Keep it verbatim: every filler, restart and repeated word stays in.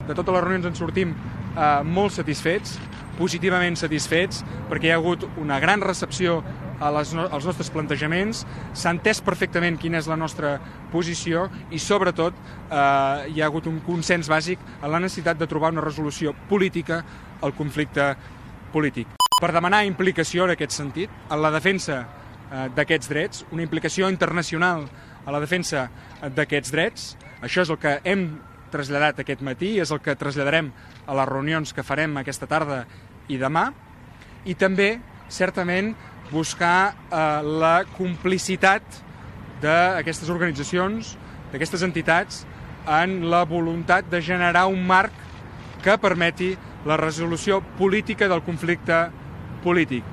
de totes les reunions en sortim eh, molt satisfets, positivament satisfets, perquè hi ha hagut una gran recepció a les no als nostres plantejaments, s'ha entès perfectament quina és la nostra posició i, sobretot, eh, hi ha hagut un consens bàsic en la necessitat de trobar una resolució política al conflicte polític. Per demanar implicació en aquest sentit, en la defensa eh, d'aquests drets, una implicació internacional a la defensa d'aquests drets, això és el que hem traslladat aquest matí, és el que traslladarem a les reunions que farem aquesta tarda i demà, i també, certament, buscar eh, la complicitat d'aquestes organitzacions, d'aquestes entitats, en la voluntat de generar un marc que permeti la resolució política del conflicte polític.